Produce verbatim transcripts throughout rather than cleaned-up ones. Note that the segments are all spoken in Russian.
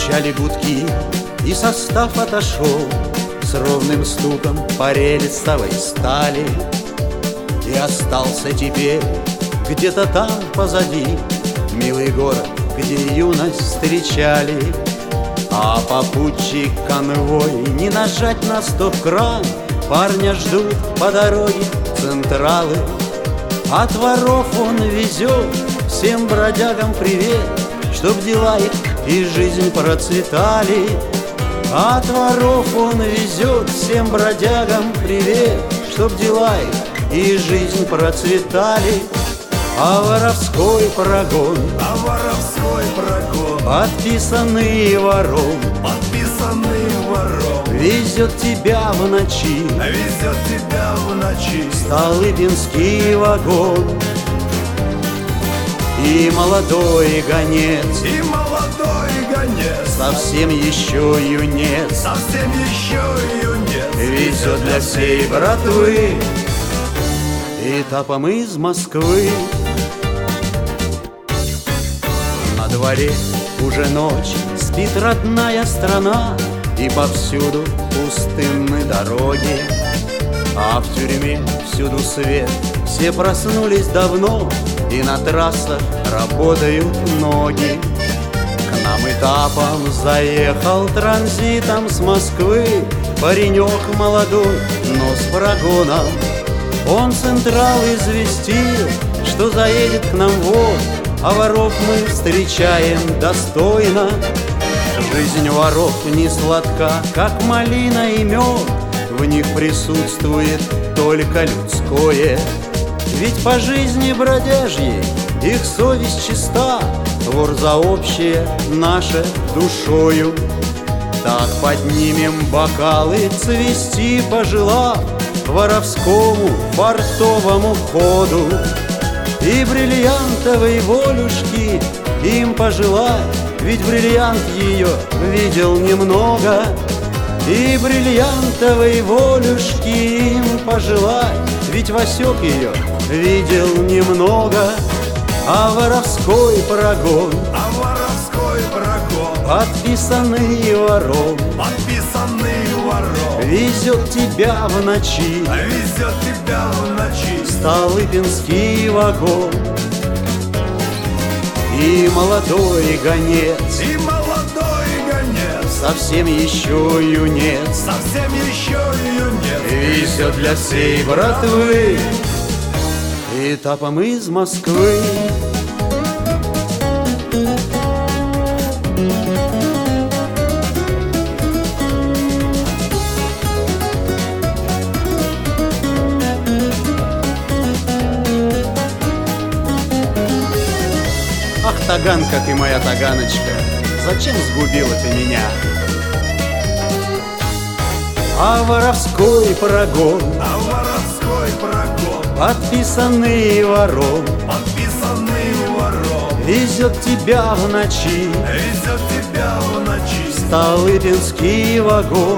Затрещали гудки, и состав отошел с ровным стуком по рельсовой стали. И остался теперь где-то там позади милый город, где юность встречали. А попутчик конвой не нажать на стоп-кран, парня ждут по дороге централы. От воров он везет всем бродягам привет, чтоб дела их и жизнь процветали. От воров он везет всем бродягам привет, чтоб дела их и жизнь процветали. А воровской прогон, а воровской прогон, подписанный вором, подписанный вором, везет тебя в ночи, везет тебя в ночи, Столыпинский вагон. И молодой гонец, и молодой гонец, совсем еще юнец, совсем еще юнец, везет для всей братвы этапом из Москвы. На дворе уже ночь, спит родная страна, и повсюду пустынны дороги. А в тюрьме всюду свет, все проснулись давно, и на трассах работают ноги. К нам этапом заехал транзитом с Москвы паренек молодой, но с прогоном. Он Централ известил, что заедет к нам вор, а воров мы встречаем достойно. Жизнь воров не сладка, как малина и мед, в них присутствует только людское. Ведь по жизни бродяжьей их совесть чиста, вор за общее наше душою. Так поднимем бокалы, цвести пожелав воровскому фартовому ходу. И бриллиантовой волюшки им пожелать, ведь бриллиант ее видел немного. И бриллиантовой волюшки им пожелать, ведь Васек ее видел немного. А воровской прогон, а воровской прогон, подписанный вором, подписанный вором, везет тебя в ночи, везет тебя в ночи, Столыпинский вагон. И молодой гонец, и молодой гонец, совсем еще юнец, совсем еще юнец, везет для всей братвы этапом из Москвы. Ах, таганка ты моя, таганочка, зачем сгубила ты меня? А воровской прогон, а воровской прогон, подписанный вором, подписанный вором, везет тебя в ночи, везет тебя в ночи, Столыпинский вагон.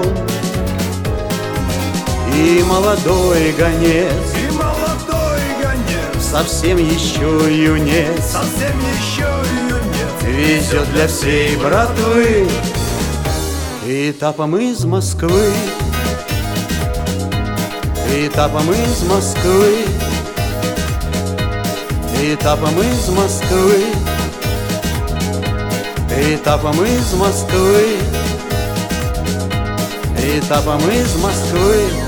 И молодой гонец, и молодой гонец, совсем еще юнец, совсем еще юнец, везет для всей братвы этапом из Москвы. Этапом из Москвы, этапом из Москвы, этапом из Москвы, этапом из Москвы.